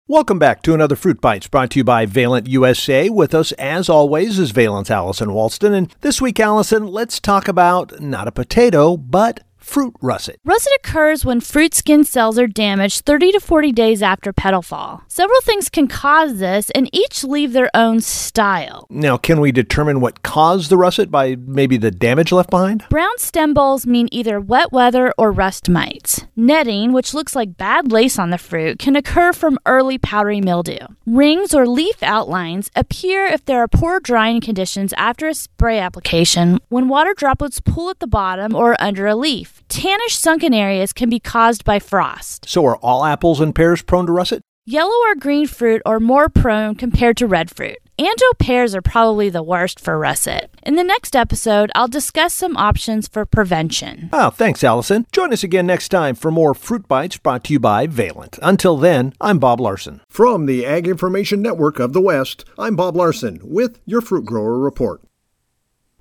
Welcome back to another Fruit Bites brought to you by Valent USA. With us, as always, is Valent's Allison Walston. And this week, Allison, let's talk about not a potato, but fruit russet. Russet occurs when fruit skin cells are damaged 30 to 40 days after petal fall. Several things can cause this, and each leave their own style. Now, can we determine what caused the russet by maybe the damage left behind? Brown stem bolls mean either wet weather or rust mites. Netting, which looks like bad lace on the fruit, can occur from early powdery mildew. Rings or leaf outlines appear if there are poor drying conditions after a spray application, when water droplets pool at the bottom or under a leaf. Tannish sunken areas can be caused by frost. So are all apples and pears prone to russet? Yellow or green fruit are more prone compared to red fruit. Anjo pears are probably the worst for russet. In the next episode, I'll discuss some options for prevention. Oh, thanks, Allison. Join us again next time for more Fruit Bites brought to you by Valent. Until then, I'm Bob Larson. From the Ag Information Network of the West, I'm Bob Larson with your Fruit Grower Report.